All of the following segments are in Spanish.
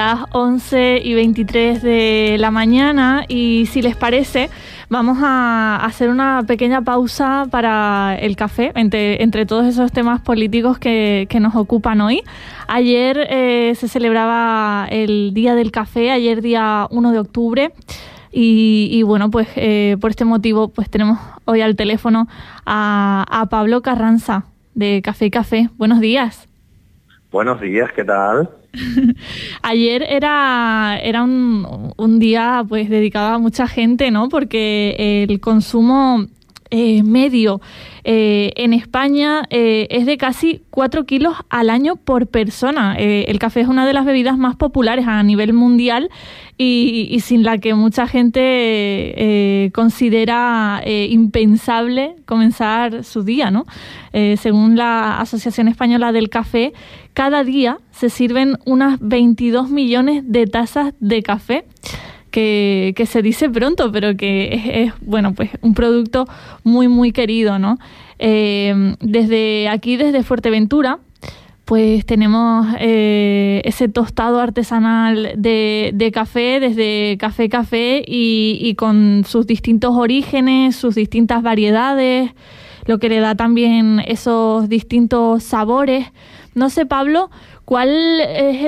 las 11:23 de la mañana y si les parece vamos a hacer una pequeña pausa para el café entre todos esos temas políticos que nos ocupan hoy. Ayer se celebraba el Día del Café, ayer día 1 de octubre. Y bueno, pues por este motivo pues tenemos hoy al teléfono a Pablo Carranza de Café y Café. Buenos días. Buenos días, ¿qué tal? Ayer era un día pues dedicado a mucha gente, ¿no? Porque el consumo medio en España es de casi 4 kilos al año por persona. El café es una de las bebidas más populares a nivel mundial y sin la que mucha gente considera impensable comenzar su día, ¿no? Según la Asociación Española del Café, cada día se sirven unas 22 millones de tazas de café, que se dice pronto, pero que es bueno, pues un producto muy, muy querido, ¿no? Desde Fuerteventura, pues tenemos ese tostado artesanal de café, desde Café Café, y con sus distintos orígenes, sus distintas variedades, lo que le da también esos distintos sabores. No sé, Pablo, ¿cuál es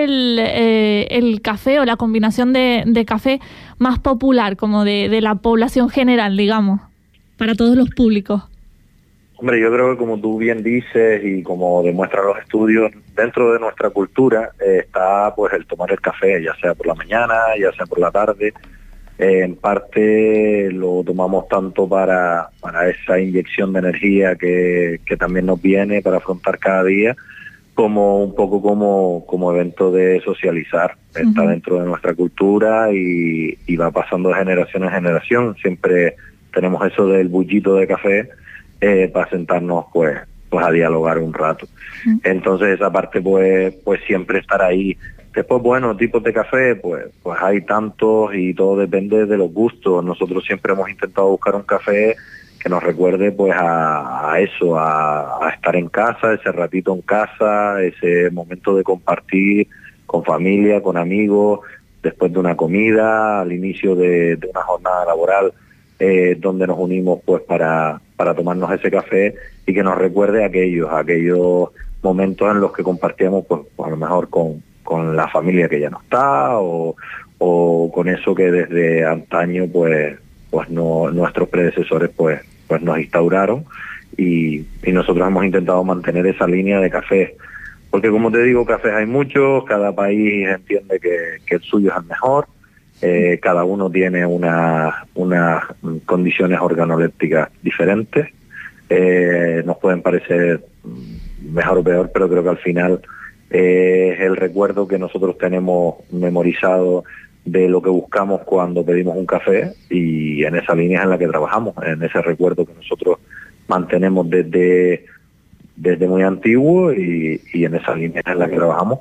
el café o la combinación de café más popular, como de la población general, digamos, para todos los públicos? Hombre, yo creo que como tú bien dices y como demuestran los estudios, dentro de nuestra cultura está pues el tomar el café, ya sea por la mañana, ya sea por la tarde. En parte lo tomamos tanto para esa inyección de energía que también nos viene para afrontar cada día, como un poco como evento de socializar. Está dentro de nuestra cultura y va pasando de generación en generación. Siempre tenemos eso del bullito de café para sentarnos pues a dialogar un rato. Entonces esa parte pues siempre estar ahí. Después, bueno, tipos de café, pues hay tantos y todo depende de los gustos. Nosotros siempre hemos intentado buscar un café que nos recuerde pues a eso, a estar en casa, ese ratito en casa, ese momento de compartir con familia, con amigos, después de una comida, al inicio de una jornada laboral, donde nos unimos pues para tomarnos ese café y que nos recuerde aquellos momentos en los que compartíamos pues a lo mejor con la familia que ya no está o con eso que desde antaño pues nuestros predecesores pues nos instauraron y nosotros hemos intentado mantener esa línea de café, porque como te digo, cafés hay muchos, cada país entiende que el suyo es el mejor, cada uno tiene unas condiciones organolépticas diferentes, nos pueden parecer mejor o peor, pero creo que al final es el recuerdo que nosotros tenemos memorizado de lo que buscamos cuando pedimos un café, y en esa línea es en la que trabajamos, en ese recuerdo que nosotros mantenemos desde muy antiguo y en esa línea es en la que trabajamos.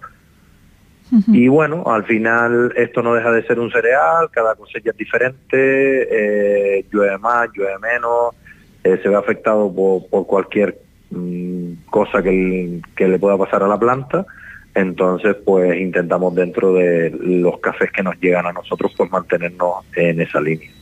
Y bueno, al final esto no deja de ser un cereal, cada cosecha es diferente, llueve más, llueve menos, se ve afectado por cualquier cosa que le pueda pasar a la planta. Entonces pues intentamos dentro de los cafés que nos llegan a nosotros pues mantenernos en esa línea.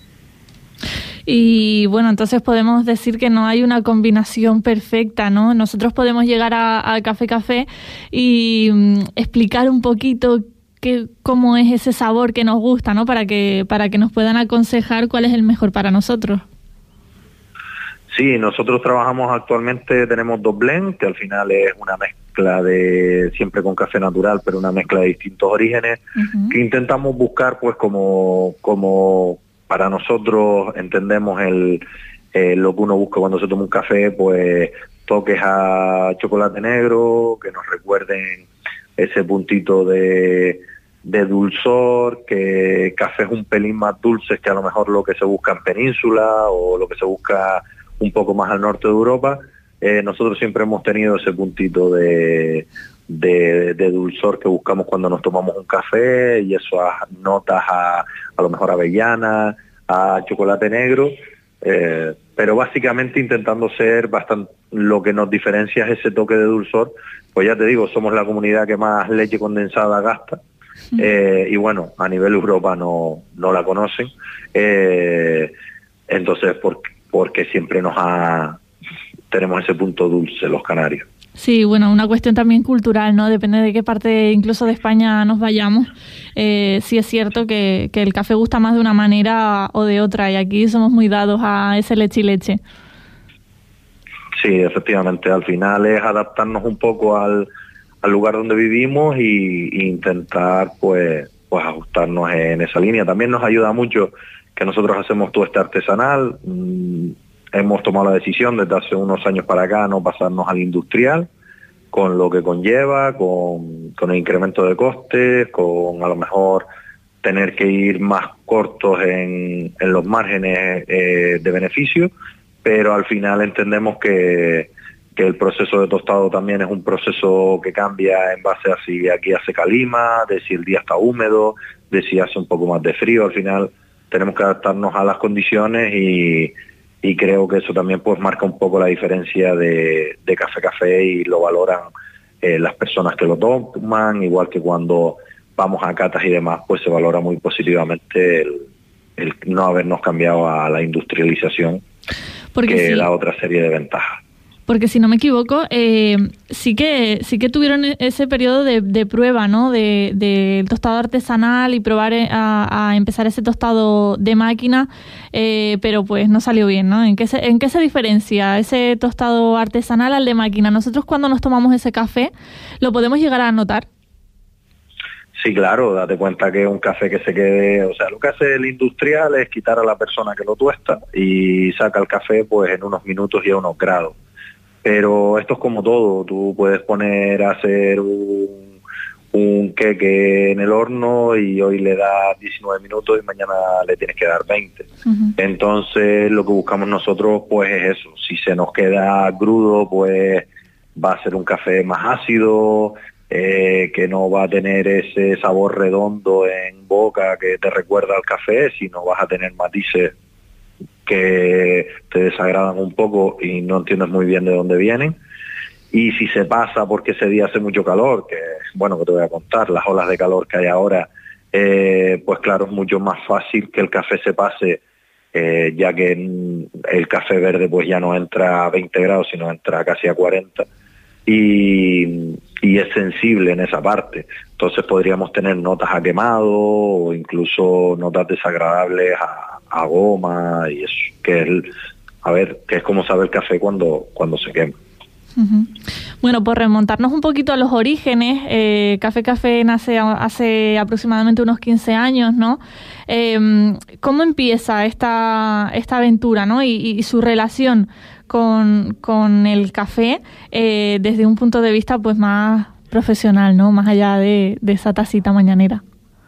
Y bueno, entonces podemos decir que no hay una combinación perfecta, ¿no? Nosotros podemos llegar a Café Café y explicar un poquito cómo es ese sabor que nos gusta, ¿no? Para que nos puedan aconsejar cuál es el mejor para nosotros. Sí, nosotros trabajamos actualmente, tenemos 2 blends, que al final es una mezcla de, siempre con café natural, pero una mezcla de distintos orígenes, que intentamos buscar pues como para nosotros entendemos lo que uno busca cuando se toma un café, pues toques a chocolate negro, que nos recuerden ese puntito de dulzor, que cafés un pelín más dulces que a lo mejor lo que se busca en península o lo que se busca un poco más al norte de Europa. Nosotros siempre hemos tenido ese puntito de dulzor que buscamos cuando nos tomamos un café, y eso notas a lo mejor avellana, a chocolate negro, pero básicamente intentando ser bastante, lo que nos diferencia es ese toque de dulzor. Pues ya te digo, somos la comunidad que más leche condensada gasta, y bueno, a nivel Europa no la conocen, entonces porque siempre tenemos ese punto dulce los canarios. Sí, bueno, una cuestión también cultural, ¿no? Depende de qué parte incluso de España nos vayamos. Sí es cierto que el café gusta más de una manera o de otra, y aquí somos muy dados a ese leche y leche. Sí, efectivamente, al final es adaptarnos un poco al lugar donde vivimos y intentar pues ajustarnos en esa línea. También nos ayuda mucho que nosotros hacemos tueste artesanal. Hemos tomado la decisión desde hace unos años para acá no pasarnos al industrial, con lo que conlleva, con el incremento de costes, con a lo mejor tener que ir más cortos en los márgenes de beneficio, pero al final entendemos que el proceso de tostado también es un proceso que cambia en base a si aquí hace calima, de si el día está húmedo, de si hace un poco más de frío. Al final tenemos que adaptarnos a las condiciones y creo que eso también pues marca un poco la diferencia de café y lo valoran las personas que lo toman, igual que cuando vamos a catas y demás, pues se valora muy positivamente el no habernos cambiado a la industrialización, porque que da otra serie de ventajas. Porque si no me equivoco, sí que tuvieron ese periodo de prueba, ¿no? Del tostado artesanal y probar a empezar ese tostado de máquina, pero pues no salió bien, ¿no? ¿En qué se diferencia ese tostado artesanal al de máquina? Nosotros cuando nos tomamos ese café, ¿lo podemos llegar a notar? Sí, claro, date cuenta que un café que se quede, o sea, lo que hace el industrial es quitar a la persona que lo tuesta y saca el café pues en unos minutos y a unos grados. Pero esto es como todo, tú puedes poner a hacer un queque en el horno y hoy le das 19 minutos y mañana le tienes que dar 20. Uh-huh. Entonces lo que buscamos nosotros pues es eso, si se nos queda crudo pues va a ser un café más ácido, que no va a tener ese sabor redondo en boca que te recuerda al café, sino vas a tener matices que te desagradan un poco y no entiendes muy bien de dónde vienen. Y si se pasa porque ese día hace mucho calor, que bueno, que te voy a contar, las olas de calor que hay ahora, pues claro, es mucho más fácil que el café se pase, ya que el café verde pues ya no entra a 20 grados, sino entra casi a 40, y es sensible en esa parte. Entonces podríamos tener notas a quemado o incluso notas desagradables a goma, y eso, que es como sabe el café cuando se quema. Uh-huh. Bueno, por remontarnos un poquito a los orígenes, Café nace hace aproximadamente unos 15 años, ¿no? ¿Cómo empieza esta aventura, ¿no? Y su relación con el café desde un punto de vista pues más profesional, ¿no? Más allá de esa tacita mañanera.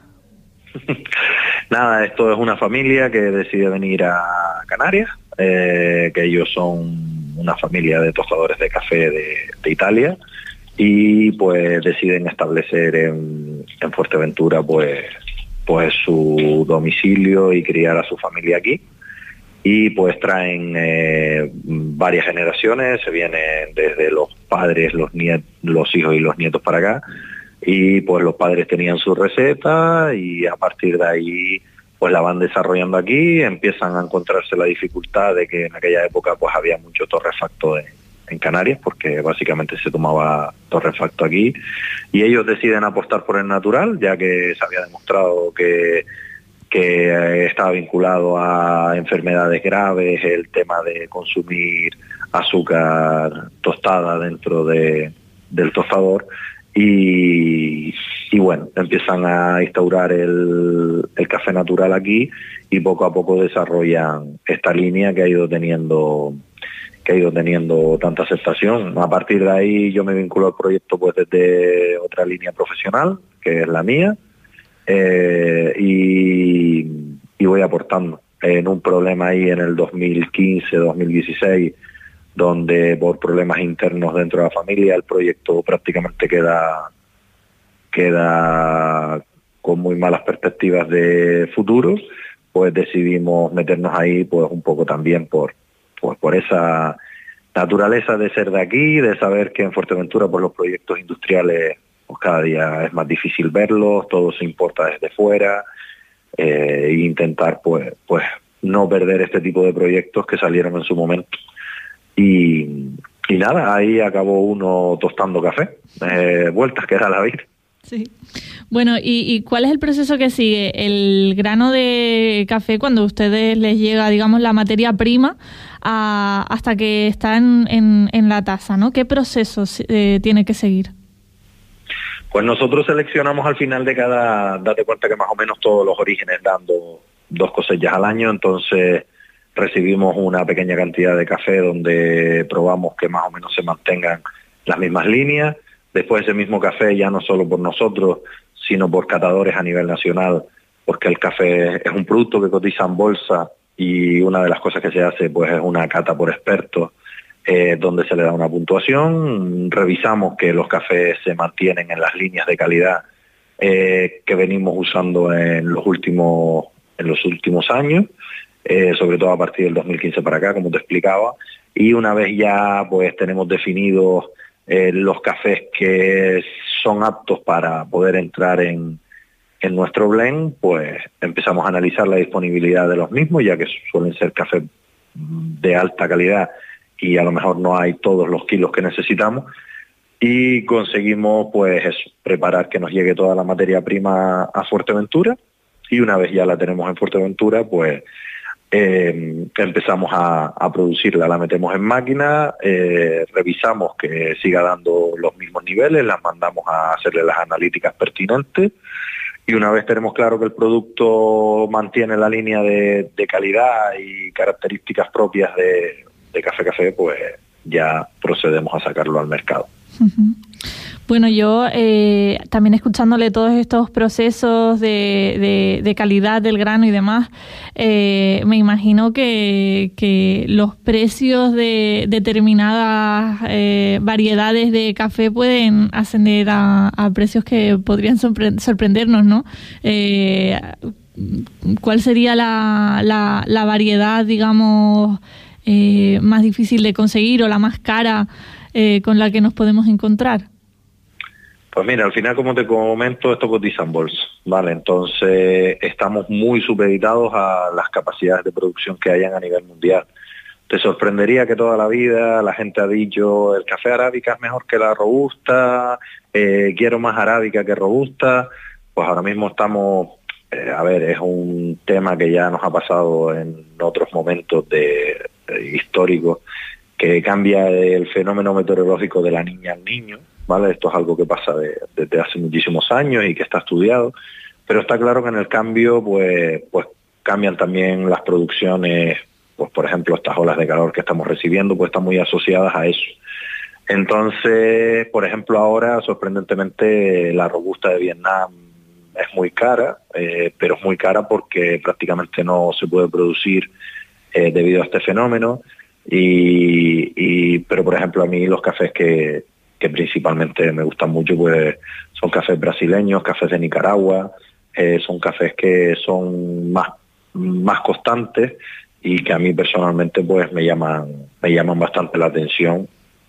Nada, esto es una familia que decide venir a Canarias, que ellos son una familia de tostadores de café de Italia, y pues deciden establecer en Fuerteventura pues su domicilio y criar a su familia aquí. Y pues traen varias generaciones, se vienen desde los padres, los hijos y los nietos para acá, y pues los padres tenían su receta y a partir de ahí pues la van desarrollando aquí. Empiezan a encontrarse la dificultad de que en aquella época pues había mucho torrefacto en Canarias, porque básicamente se tomaba torrefacto aquí, y ellos deciden apostar por el natural, ya que se había demostrado que estaba vinculado a enfermedades graves el tema de consumir azúcar tostada dentro del tostador, y bueno, empiezan a instaurar el café natural aquí y poco a poco desarrollan esta línea que ha ido teniendo tanta aceptación. A partir de ahí yo me vinculo al proyecto pues desde otra línea profesional, que es la mía, y voy aportando en un problema ahí en el 2015-2016, donde por problemas internos dentro de la familia el proyecto prácticamente queda con muy malas perspectivas de futuro. Pues decidimos meternos ahí pues un poco también por esa naturaleza de ser de aquí, de saber que en Fuerteventura pues los proyectos industriales pues cada día es más difícil verlos, todo se importa desde fuera, e intentar pues no perder este tipo de proyectos que salieron en su momento. Y nada, ahí acabó uno tostando café, vueltas que era la vida. Sí. Bueno, ¿y cuál es el proceso que sigue? El grano de café, cuando a ustedes les llega, digamos, la materia prima hasta que está en la taza, ¿no? ¿Qué proceso tiene que seguir? Pues nosotros seleccionamos al final de date cuenta que más o menos todos los orígenes dando 2 cosechas al año, entonces recibimos una pequeña cantidad de café donde probamos que más o menos se mantengan las mismas líneas. Después ese mismo café, ya no solo por nosotros, sino por catadores a nivel nacional, porque el café es un producto que cotiza en bolsa y una de las cosas que se hace pues es una cata por expertos, donde se le da una puntuación, revisamos que los cafés se mantienen en las líneas de calidad que venimos usando en los últimos años, sobre todo a partir del 2015 para acá, como te explicaba, y una vez ya pues tenemos definidos los cafés que son aptos para poder entrar en nuestro blend, pues empezamos a analizar la disponibilidad de los mismos, ya que suelen ser cafés de alta calidad y a lo mejor no hay todos los kilos que necesitamos, y conseguimos pues preparar que nos llegue toda la materia prima a Fuerteventura, y una vez ya la tenemos en Fuerteventura, pues empezamos a producirla, la metemos en máquina, revisamos que siga dando los mismos niveles, las mandamos a hacerle las analíticas pertinentes, y una vez tenemos claro que el producto mantiene la línea de calidad y características propias de Café, pues ya procedemos a sacarlo al mercado. Uh-huh. Bueno, yo también escuchándole todos estos procesos de calidad del grano y demás, me imagino que los precios de determinadas variedades de café pueden ascender a precios que podrían sorprendernos, ¿no? ¿Cuál sería la variedad, digamos, más difícil de conseguir o la más cara con la que nos podemos encontrar? Pues mira, al final, como te comento, esto cotiza en bolsa, ¿vale? Entonces estamos muy supeditados a las capacidades de producción que hayan a nivel mundial. Te sorprendería que toda la vida la gente ha dicho el café arábica es mejor que la robusta, quiero más arábica que robusta. Pues ahora mismo estamos, es un tema que ya nos ha pasado en otros momentos históricos, que cambia el fenómeno meteorológico de la niña al niño, ¿vale? Esto es algo que pasa desde hace muchísimos años y que está estudiado, pero está claro que en el cambio pues cambian también las producciones, pues por ejemplo estas olas de calor que estamos recibiendo pues están muy asociadas a eso. Entonces, por ejemplo, ahora sorprendentemente la robusta de Vietnam es muy cara, pero es muy cara porque prácticamente no se puede producir debido a este fenómeno, pero por ejemplo a mí los cafés que principalmente me gustan mucho pues son cafés brasileños, cafés de Nicaragua, son cafés que son más constantes y que a mí personalmente pues me llaman bastante la atención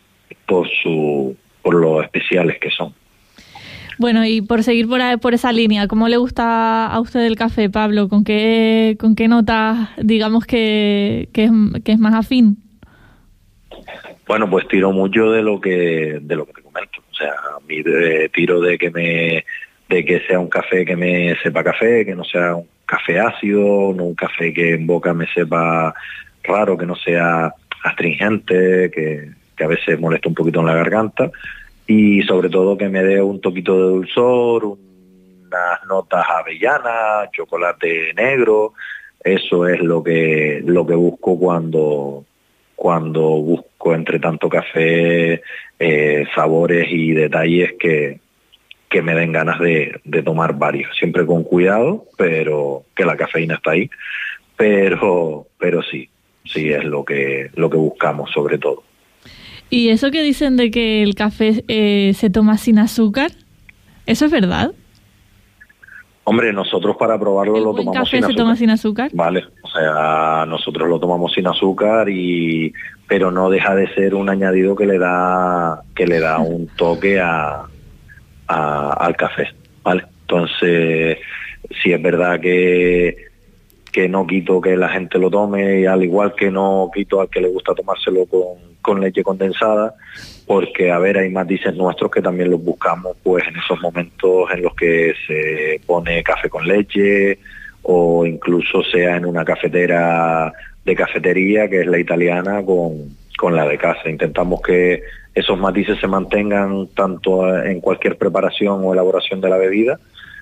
por lo especiales que son. Bueno, y por seguir por esa línea, ¿cómo le gusta a usted el café, Pablo? ¿Con qué notas, digamos, que es más afín? Bueno, pues tiro mucho de lo que te comento. O sea, a mí tiro de que sea un café que me sepa café, que no sea un café ácido, no un café que en boca me sepa raro, que no sea astringente, que a veces molesta un poquito en la garganta, y sobre todo que me dé un toquito de dulzor, unas notas avellanas, chocolate negro. Eso es lo que busco cuando busco entre tanto café, sabores y detalles que me den ganas de tomar varios, siempre con cuidado, pero que la cafeína está ahí, pero sí es lo que buscamos sobre todo. ¿Y eso que dicen de que el café se toma sin azúcar? ¿Eso es verdad? Hombre, nosotros para probarlo lo tomamos sin azúcar. ¿El café se toma sin azúcar? Vale, o sea, nosotros lo tomamos sin azúcar, pero no deja de ser un añadido que le da un toque a al café, ¿vale? Entonces, sí es verdad que no quito que la gente lo tome, y al igual que no quito al que le gusta tomárselo con leche condensada, porque, a ver, hay matices nuestros que también los buscamos pues en esos momentos en los que se pone café con leche, o incluso sea en una cafetera de cafetería, que es la italiana, con la de casa. Intentamos que esos matices se mantengan tanto en cualquier preparación o elaboración de la bebida,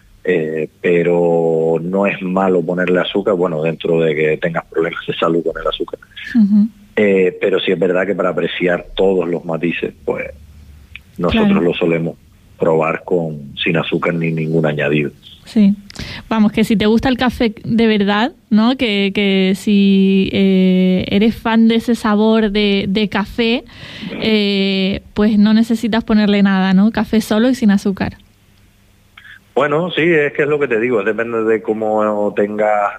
pero no es malo ponerle azúcar, bueno, dentro de que tengas problemas de salud con el azúcar. Uh-huh. Pero sí es verdad que para apreciar todos los matices, pues nosotros lo solemos probar sin azúcar ni ningún añadido. Sí, vamos, que si te gusta el café de verdad, ¿no? Que si eres fan de ese sabor de café, pues no necesitas ponerle nada, ¿no? Café solo y sin azúcar. Bueno, sí, es que es lo que te digo, depende de cómo tengas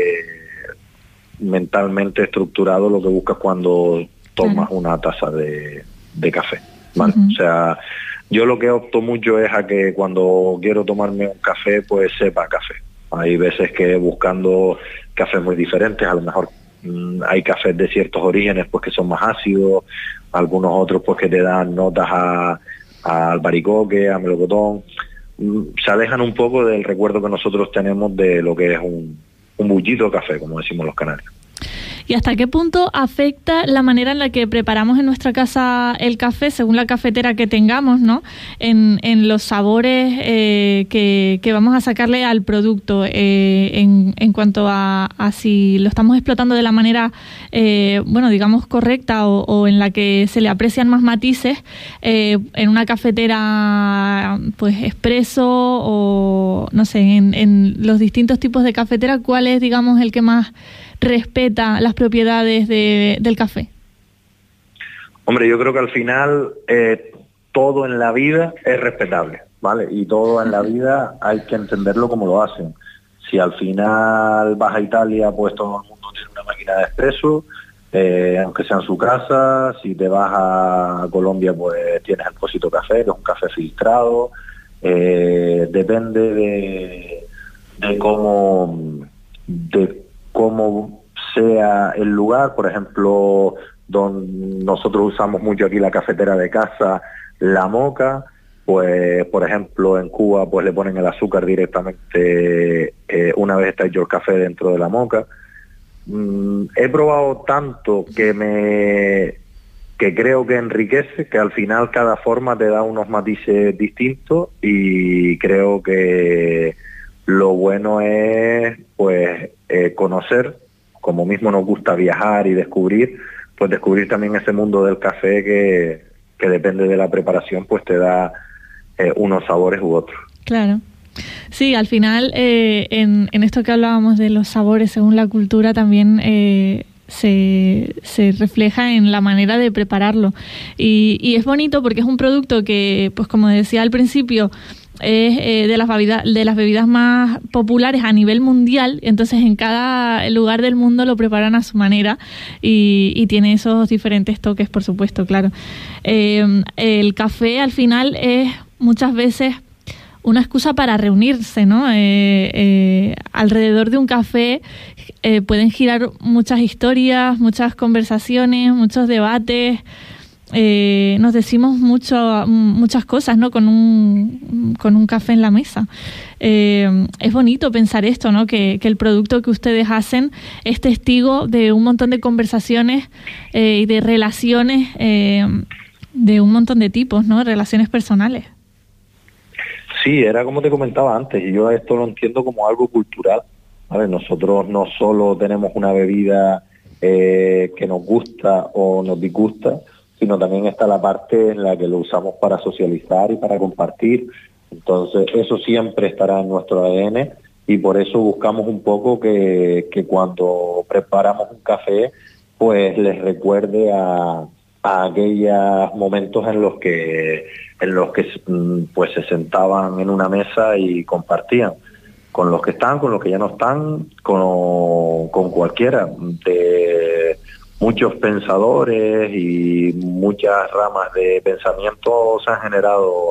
mentalmente estructurado lo que buscas cuando tomas una taza de café, ¿vale? Uh-huh. O sea, yo lo que opto mucho es a que cuando quiero tomarme un café, pues sepa café. Hay veces que buscando cafés muy diferentes, a lo mejor hay cafés de ciertos orígenes pues que son más ácidos, algunos otros pues que te dan notas a albaricoque, a melocotón. Se alejan un poco del recuerdo que nosotros tenemos de lo que es un bullito de café, como decimos los canarios. ¿Y hasta qué punto afecta la manera en la que preparamos en nuestra casa el café, según la cafetera que tengamos, ¿no? En los sabores que vamos a sacarle al producto, en cuanto a si lo estamos explotando de la manera, bueno, digamos, correcta, o en la que se le aprecian más matices, en una cafetera, pues, expreso, o no sé, en los distintos tipos de cafetera, ¿cuál es, digamos, el que más respeta las propiedades del café? Hombre, yo creo que al final todo en la vida es respetable, ¿vale? Y todo en la vida hay que entenderlo como lo hacen. Si al final vas a Italia, pues todo el mundo tiene una máquina de expreso, aunque sea en su casa. Si te vas a Colombia, pues tienes el Pocito Café, que es un café filtrado. Depende de cómo sea el lugar. Por ejemplo, donde nosotros usamos mucho aquí la cafetera de casa, la moka, pues por ejemplo en Cuba pues le ponen el azúcar directamente una vez está hecho el café dentro de la moka. He probado tanto que creo que enriquece, que al final cada forma te da unos matices distintos, y creo que lo bueno es pues conocer, como mismo nos gusta viajar y descubrir, pues descubrir también ese mundo del café que depende de la preparación, pues te da unos sabores u otros. Claro. Sí, al final en esto que hablábamos de los sabores según la cultura también se refleja en la manera de prepararlo. Y es bonito porque es un producto que, pues como decía al principio, es de las bebidas más populares a nivel mundial. Entonces en cada lugar del mundo lo preparan a su manera y tiene esos diferentes toques, por supuesto, claro. El café al final es muchas veces una excusa para reunirse, ¿no? Alrededor de un café pueden girar muchas historias, muchas conversaciones, muchos debates. Nos decimos muchas cosas, ¿no? Con un café en la mesa. Es bonito pensar esto, ¿no? Que el producto que ustedes hacen es testigo de un montón de conversaciones y de relaciones de un montón de tipos, ¿no? Relaciones personales. Sí, era como te comentaba antes, y yo esto lo entiendo como algo cultural, ¿vale? Nosotros no solo tenemos una bebida que nos gusta o nos disgusta, sino también está la parte en la que lo usamos para socializar y para compartir. Entonces eso siempre estará en nuestro ADN, y por eso buscamos un poco que cuando preparamos un café pues les recuerde a aquellos momentos en los que pues se sentaban en una mesa y compartían con los que están, con los que ya no están, con cualquiera. De muchos pensadores y muchas ramas de pensamiento se han generado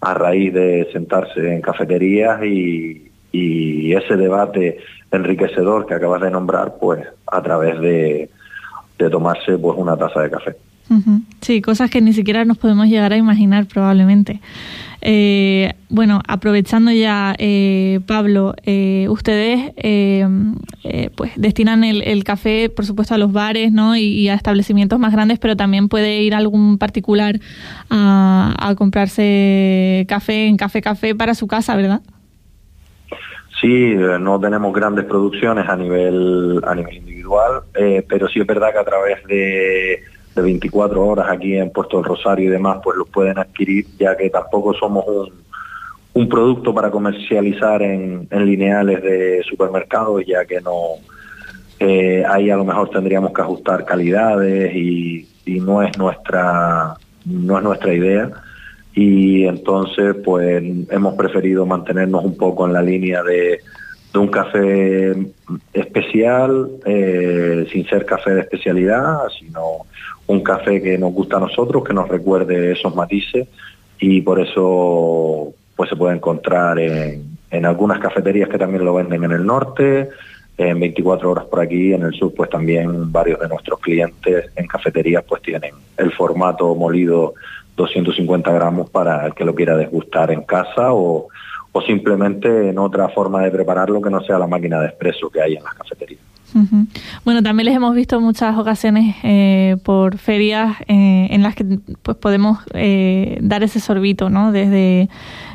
a raíz de sentarse en cafeterías y ese debate enriquecedor que acabas de nombrar, pues a través de tomarse pues una taza de café. Uh-huh. Sí, cosas que ni siquiera nos podemos llegar a imaginar probablemente. Bueno, aprovechando ya, Pablo, ustedes pues destinan el café, por supuesto, a los bares, ¿no? y a establecimientos más grandes, pero también puede ir algún particular a comprarse café en Café para su casa, ¿verdad? Sí, no tenemos grandes producciones a nivel individual, pero sí es verdad que a través de 24 horas aquí en Puerto del Rosario y demás, pues los pueden adquirir, ya que tampoco somos un producto para comercializar en lineales de supermercados, ya que no ahí a lo mejor tendríamos que ajustar calidades y no es nuestra idea. Y entonces pues hemos preferido mantenernos un poco en la línea de un café especial, sin ser café de especialidad, sino un café que nos gusta a nosotros, que nos recuerde esos matices, y por eso pues se puede encontrar en algunas cafeterías que también lo venden en el norte, en 24 horas por aquí, en el sur pues también varios de nuestros clientes en cafeterías pues tienen el formato molido 250 gramos para el que lo quiera degustar en casa o simplemente en otra forma de prepararlo que no sea la máquina de expreso que hay en las cafeterías. Uh-huh. Bueno, también les hemos visto muchas ocasiones por ferias en las que pues podemos dar ese sorbito, ¿no? Desde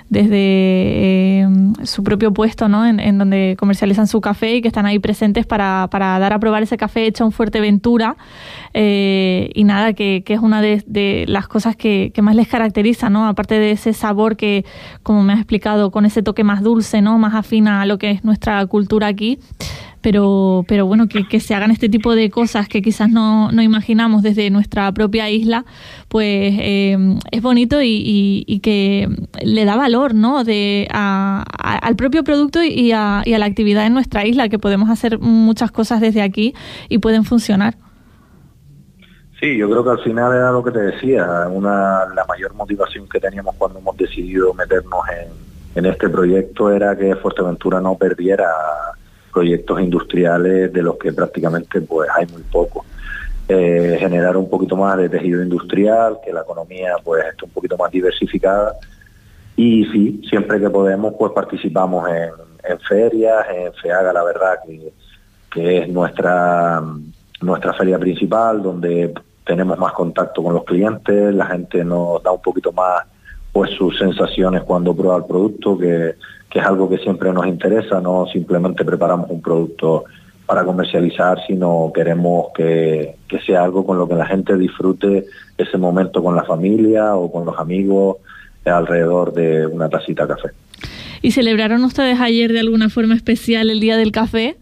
su propio puesto, ¿no? En donde comercializan su café y que están ahí presentes para dar a probar ese café hecho en Fuerteventura, y nada, que es una de las cosas que más les caracteriza, ¿no? Aparte de ese sabor que, como me has explicado, con ese toque más dulce, ¿no? Más afina a lo que es nuestra cultura aquí. Pero bueno, que se hagan este tipo de cosas que quizás no imaginamos desde nuestra propia isla, pues es bonito y que le da valor, ¿no? Al propio producto y a la actividad en nuestra isla, que podemos hacer muchas cosas desde aquí y pueden funcionar. Sí, yo creo que al final era lo que te decía, la mayor motivación que teníamos cuando hemos decidido meternos en este proyecto era que Fuerteventura no perdiera proyectos industriales de los que prácticamente pues hay muy poco. Generar un poquito más de tejido industrial, que la economía pues esté un poquito más diversificada, y sí, siempre que podemos pues participamos en ferias, en FEAGA, la verdad que es nuestra feria principal, donde tenemos más contacto con los clientes, la gente nos da un poquito más pues sus sensaciones cuando prueba el producto, que es algo que siempre nos interesa. No simplemente preparamos un producto para comercializar, sino queremos que sea algo con lo que la gente disfrute ese momento con la familia o con los amigos alrededor de una tacita de café. ¿Y celebraron ustedes ayer de alguna forma especial el Día del Café?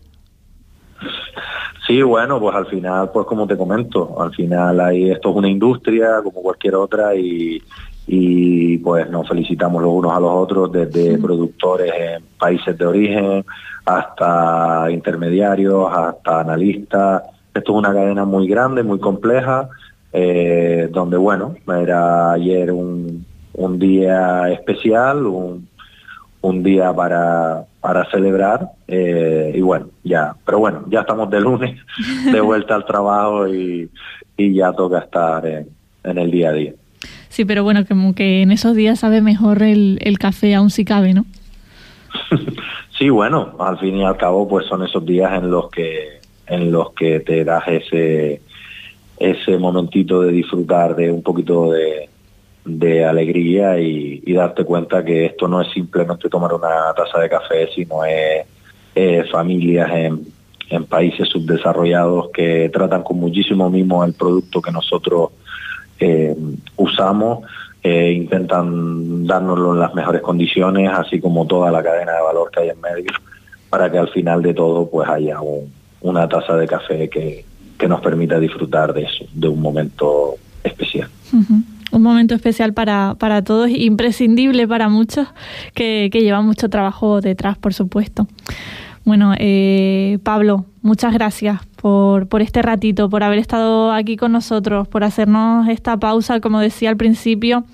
Sí, bueno, pues al final, pues como te comento, al final esto es una industria como cualquier otra y pues nos felicitamos los unos a los otros, desde productores en países de origen hasta intermediarios, hasta analistas. Esto es una cadena muy grande, muy compleja, donde bueno, era ayer un día especial, un día para celebrar, y bueno, ya estamos de lunes de vuelta al trabajo y ya toca estar en el día a día. Sí, pero bueno, como que en esos días sabe mejor el café, aún si cabe, ¿no? Sí, bueno, al fin y al cabo pues son esos días en los que te das ese momentito de disfrutar de un poquito de alegría y darte cuenta que esto no es simplemente tomar una taza de café, sino es familias en países subdesarrollados que tratan con muchísimo mimo el producto que nosotros usamos, intentan dárnoslo en las mejores condiciones, así como toda la cadena de valor que hay en medio, para que al final de todo pues haya una taza de café que nos permita disfrutar de eso, de un momento especial. Uh-huh. Un momento especial para todos, imprescindible para muchos, que llevan mucho trabajo detrás, por supuesto. Bueno, Pablo, muchas gracias por este ratito, por haber estado aquí con nosotros, por hacernos esta pausa, como decía al principio,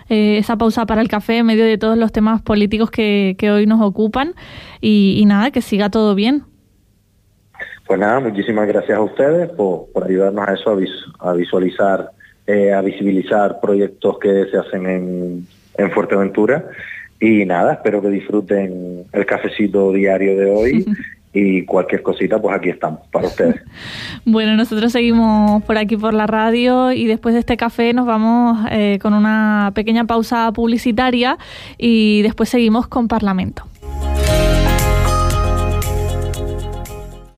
esa pausa para el café en medio de todos los temas políticos que hoy nos ocupan y nada, que siga todo bien. Pues nada, muchísimas gracias a ustedes por ayudarnos a eso, a visualizar, a visibilizar proyectos que se hacen en Fuerteventura. Y nada, espero que disfruten el cafecito diario de hoy y cualquier cosita, pues aquí estamos para ustedes. Bueno, nosotros seguimos por aquí por la radio y después de este café nos vamos con una pequeña pausa publicitaria y después seguimos con Parlamento.